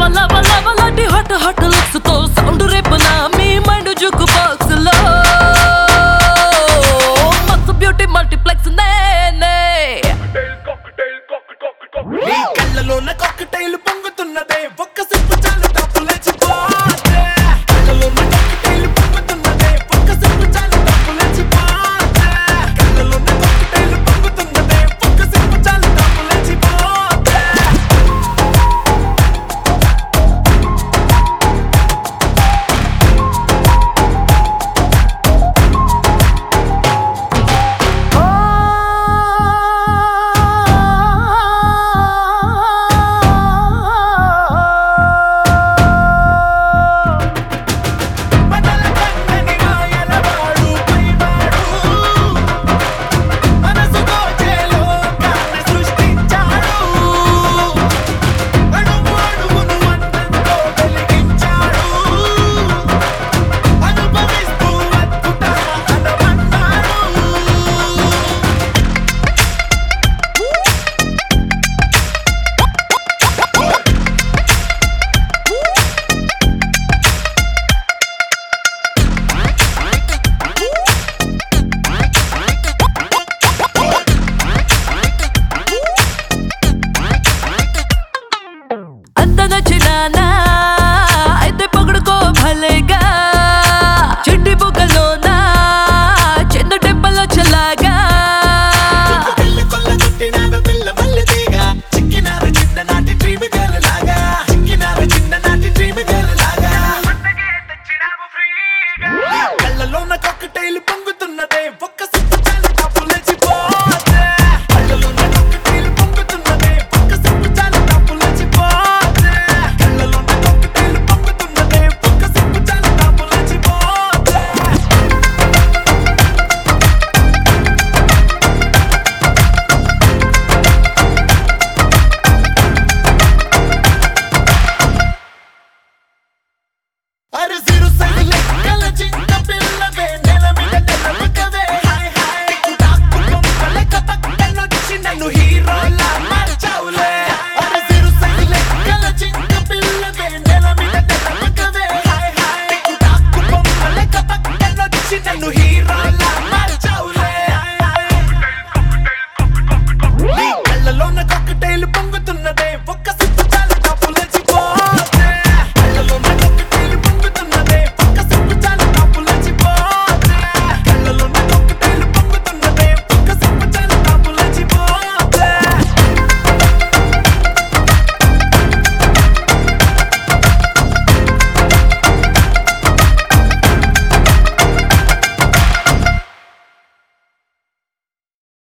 లవ లవ లాంటి hot hot looks తో సౌండ్ రేపునా మీ మైండ్ జుక్ బాక్స్ లో మస్తు బ్యూటీ మల్టీప్లెక్స్ నేనే నీ కళ్ళలోన కాక్టైల్ పొంగుతున్నదే ఒక్క సిప్పు చాలు టాపు లేచిపోతే కళ్ళలోన కాక్టైల్ పొంగుతున్నదే ఒక్క సిప్పు చాలు టాపు లేచిపోతే కళ్ళలోన కాక్టైల్ పొంగుతున్నదే ఒక్క సిప్పు చాలు టాపు లేచిపోతే అంత నచ్చినానా అయితే పొగడుకో భలేగా